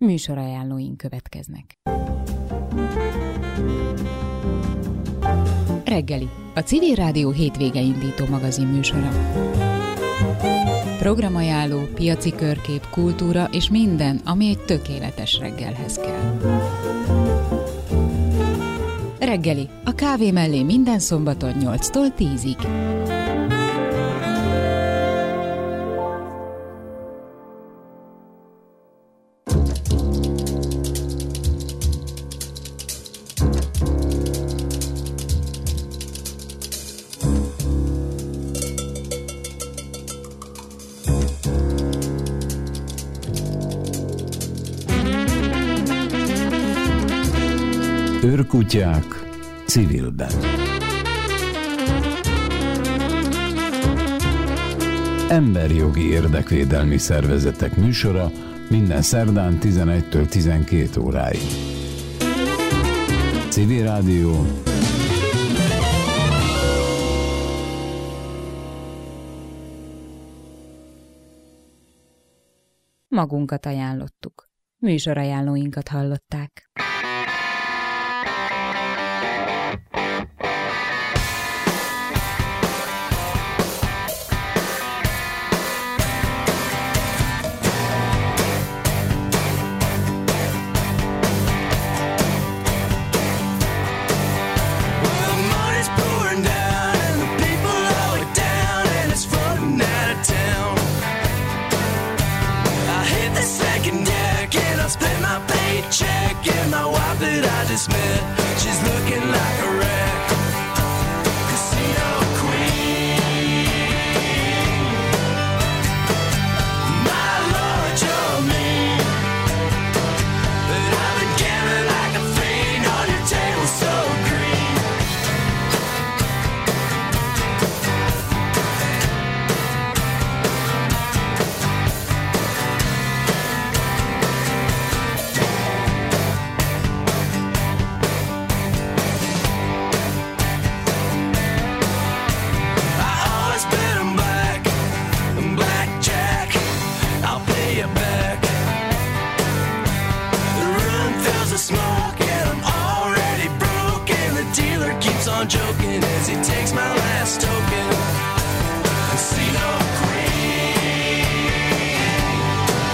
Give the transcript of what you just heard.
Műsorajánlóink következnek. Reggeli, a Civil Rádió hétvége indító magazin műsora. Programajánló, piaci körkép, kultúra és minden, ami egy tökéletes reggelhez kell. Reggeli, a kávé mellé minden szombaton 8-tól 10-ig. Őrkutyák civilben. Emberjogi érdekvédelmi szervezetek műsora minden szerdán 11-től 12 óráig. Civil Rádió. Magunkat ajánlottuk. Műsorajánlóinkat hallották. Just met, she's looking like a wreck. Casino queen, my Lord, you're mean, but I've been gambling like a fiend on your table so green. Joking as he takes my last token.